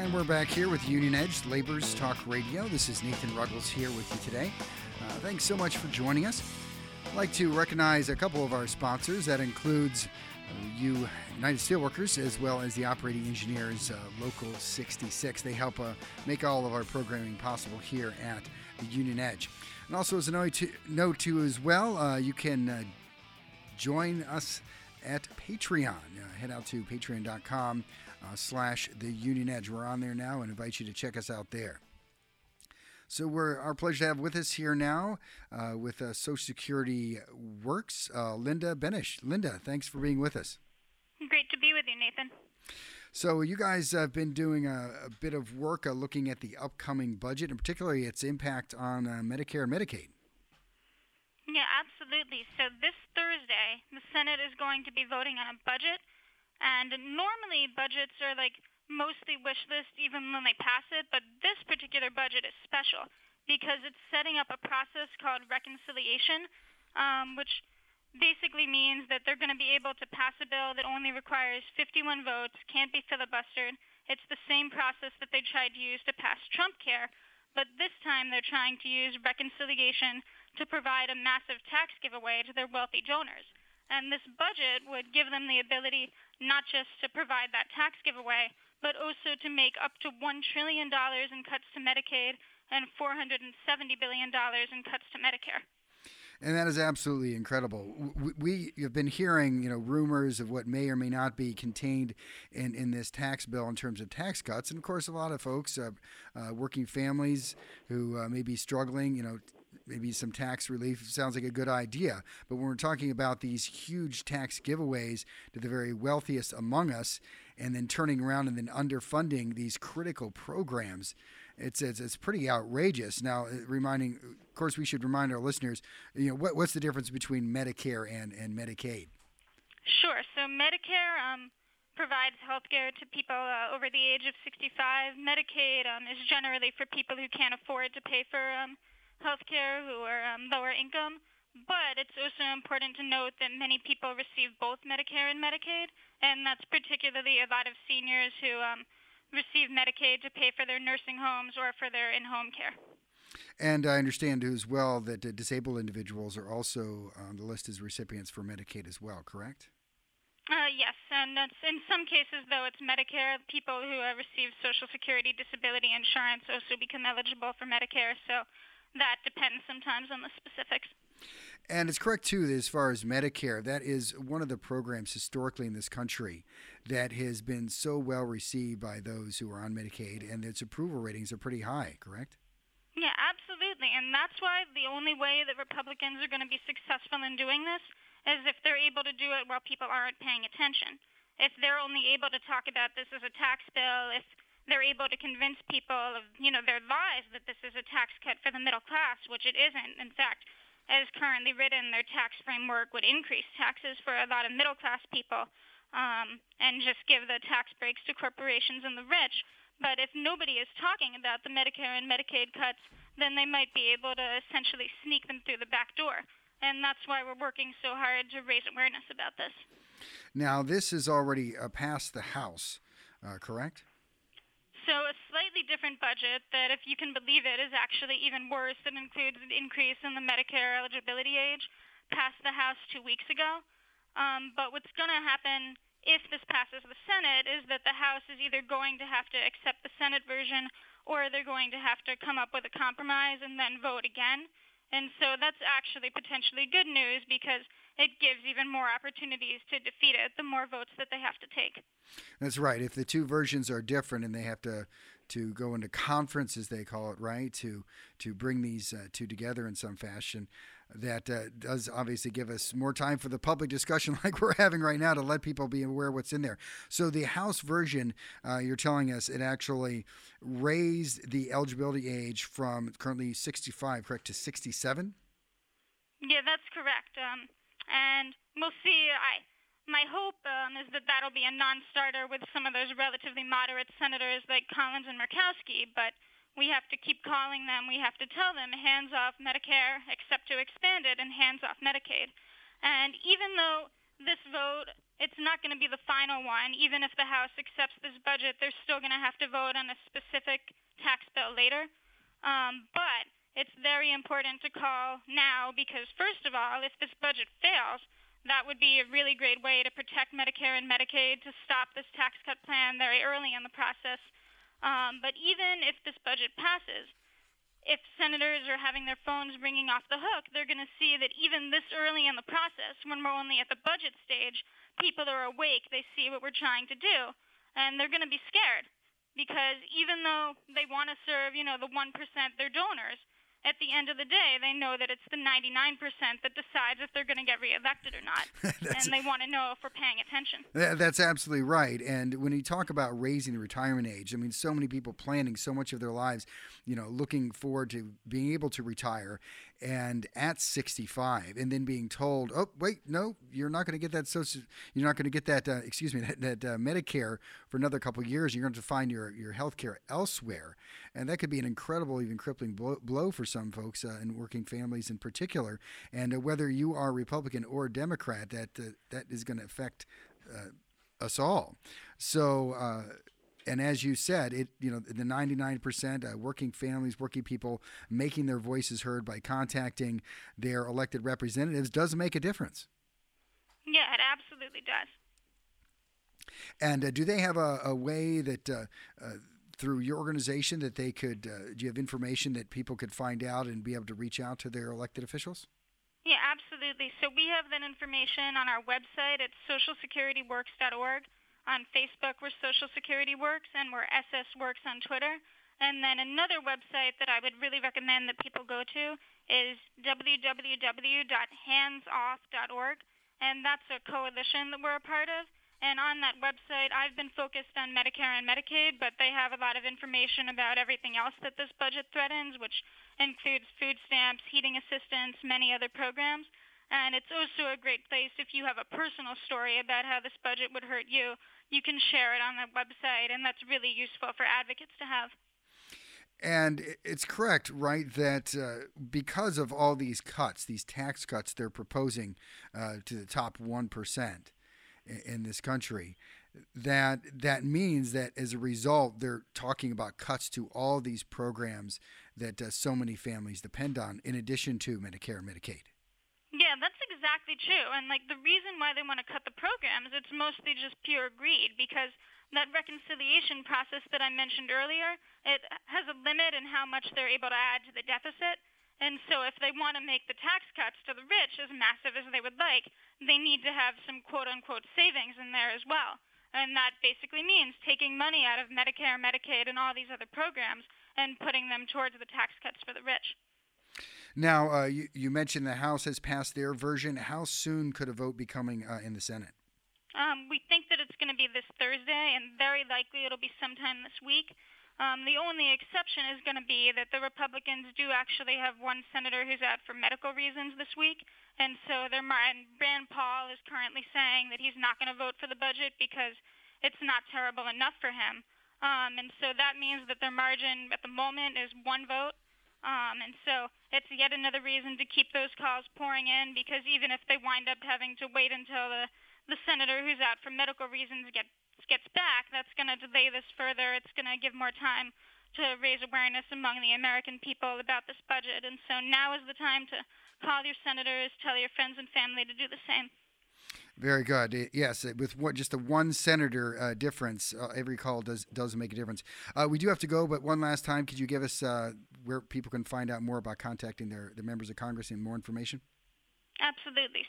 And we're back here with Union Edge, Labor's Talk Radio. This is Nathan Ruggles here with you today. Thanks so much for joining us. I'd like to recognize a couple of our sponsors. That includes United Steelworkers, as well as the operating engineers, Local 66. They help make all of our programming possible here at the Union Edge. And also, as a note too as well, you can join us at Patreon. Head out to patreon.com/The Union Edge. We're on there now and invite you to check us out there. So our pleasure to have with us here now with Social Security Works, Linda Benish. Linda, thanks for being with us. Great to be with you, Nathan. So you guys have been doing a bit of work looking at the upcoming budget, and particularly its impact on Medicare and Medicaid. Yeah, absolutely. So this Thursday, the Senate is going to be voting on a budget, and normally budgets are mostly wish list even when they pass it, but this particular budget is special because it's setting up a process called reconciliation, which basically means that they're going to be able to pass a bill that only requires 51 votes, can't be filibustered. It's the same process that they tried to use to pass Trump Care, but this time they're trying to use reconciliation to provide a massive tax giveaway to their wealthy donors. And this budget would give them the ability not just to provide that tax giveaway, but also to make up to $1 trillion in cuts to Medicaid and $470 billion in cuts to Medicare. And that is absolutely incredible. We have been hearing, rumors of what may or may not be contained in this tax bill in terms of tax cuts. And, of course, a lot of folks, working families who may be struggling, maybe some tax relief sounds like a good idea. But when we're talking about these huge tax giveaways to the very wealthiest among us and then turning around and then underfunding these critical programs, it's pretty outrageous. Now, of course, we should remind our listeners, what's the difference between Medicare and Medicaid? Sure. So Medicare provides health care to people over the age of 65. Medicaid is generally for people who can't afford to pay for health care, who are lower income. But it's also important to note that many people receive both Medicare and Medicaid, and that's particularly a lot of seniors who receive Medicaid to pay for their nursing homes or for their in-home care. And I understand as well that disabled individuals are also on the list as recipients for Medicaid as well, correct? Yes, and that's, in some cases, though, it's Medicare. People who receive Social Security disability insurance also become eligible for Medicare, so that depends sometimes on the specifics. And it's correct, too, that as far as Medicare, that is one of the programs historically in this country that has been so well received by those who are on Medicaid, and its approval ratings are pretty high, correct? Yeah, absolutely. And that's why the only way that Republicans are going to be successful in doing this is if they're able to do it while people aren't paying attention. If they're only able to talk about this as a tax bill, if they're able to convince people of, their lies that this is a tax cut for the middle class, which it isn't. In fact, as currently written, their tax framework would increase taxes for a lot of middle-class people and just give the tax breaks to corporations and the rich. But if nobody is talking about the Medicare and Medicaid cuts, then they might be able to essentially sneak them through the back door. And that's why we're working so hard to raise awareness about this. Now, this is already passed the House, correct? So a slightly different budget that, if you can believe it, is actually even worse. That includes an increase in the Medicare eligibility age, passed the House 2 weeks ago. But what's going to happen if this passes the Senate is that the House is either going to have to accept the Senate version or they're going to have to come up with a compromise and then vote again. And so that's actually potentially good news because it gives even more opportunities to defeat it, the more votes that they have to take. That's right. If the two versions are different and they have to go into conference, as they call it, right, to bring these two together in some fashion, that does obviously give us more time for the public discussion like we're having right now to let people be aware of what's in there. So the House version, you're telling us, it actually raised the eligibility age from currently 65, correct, to 67? Yeah, that's correct. And we'll see. My hope is that that'll be a non-starter with some of those relatively moderate senators like Collins and Murkowski, but we have to keep calling them. We have to tell them, hands off Medicare, except to expand it, and hands off Medicaid. And even though this vote it's not going to be the final one. Even if the House accepts this budget, they're still going to have to vote on a specific tax bill later. But it's very important to call now because, first of all, if this budget fails, that would be a really great way to protect Medicare and Medicaid, to stop this tax cut plan very early in the process. But even if this budget passes, if senators are having their phones ringing off the hook, they're going to see that even this early in the process, when we're only at the budget stage, people are awake, they see what we're trying to do, and they're going to be scared. Because even though they want to serve, the 1%, they're donors, at the end of the day, they know that it's the 99% that decides if they're going to get reelected or not. And they want to know if we're paying attention. That's absolutely right. And when you talk about raising the retirement age, I mean, so many people planning so much of their lives, looking forward to being able to retire, and at 65, and then being told, oh, wait, no, you're not going to get that you're not going to get that, Medicare for another couple of years. You're going to have to find your health care elsewhere. And that could be an incredible, even crippling blow for some folks and working families in particular. And whether you are Republican or Democrat, that is going to affect us all. So, and as you said, the 99% working families, working people making their voices heard by contacting their elected representatives does make a difference. Yeah, it absolutely does. And do they have a way that through your organization that they could, do you have information that people could find out and be able to reach out to their elected officials? Yeah, absolutely. So we have that information on our website at socialsecurityworks.org. On Facebook, we're Social Security Works, and we're SS Works on Twitter. And then another website that I would really recommend that people go to is www.handsoff.org, and that's a coalition that we're a part of. And on that website, I've been focused on Medicare and Medicaid, but they have a lot of information about everything else that this budget threatens, which includes food stamps, heating assistance, many other programs. And it's also a great place if you have a personal story about how this budget would hurt you, you can share it on that website, and that's really useful for advocates to have. And it's correct, right, that because of all these cuts, these tax cuts they're proposing to the top 1% in this country, that means that as a result, they're talking about cuts to all these programs that so many families depend on, in addition to Medicare and Medicaid. Yeah, that's exactly true. And the reason why they want to cut the programs, it's mostly just pure greed, because that reconciliation process that I mentioned earlier, it has a limit in how much they're able to add to the deficit. And so if they want to make the tax cuts to the rich as massive as they would like, they need to have some quote-unquote savings in there as well. And that basically means taking money out of Medicare, Medicaid, and all these other programs and putting them towards the tax cuts for the rich. Now, you mentioned the House has passed their version. How soon could a vote be coming in the Senate? We think that it's going to be this Thursday, and very likely it'll be sometime this week. The only exception is going to be that the Republicans do actually have one senator who's out for medical reasons this week, and so Rand Paul is currently saying that he's not going to vote for the budget because it's not terrible enough for him. And so that means that their margin at the moment is one vote. And so it's yet another reason to keep those calls pouring in, because even if they wind up having to wait until the senator who's out for medical reasons gets back, that's going to delay this further. It's going to give more time to raise awareness among the American people about this budget. And so now is the time to call your senators, tell your friends and family to do the same. Very good. Yes, with just a one senator difference, every call does make a difference. We do have to go, but one last time, could you give us where people can find out more about contacting their members of Congress and more information? Absolutely.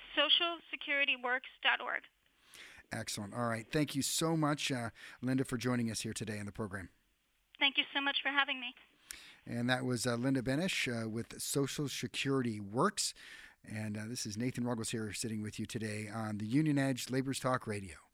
socialsecurityworks.org. Excellent. All right. Thank you so much, Linda, for joining us here today on the program. Thank you so much for having me. And that was Linda Benesch with Social Security Works. And this is Nathan Ruggles here sitting with you today on the Union Edge Labor's Talk Radio.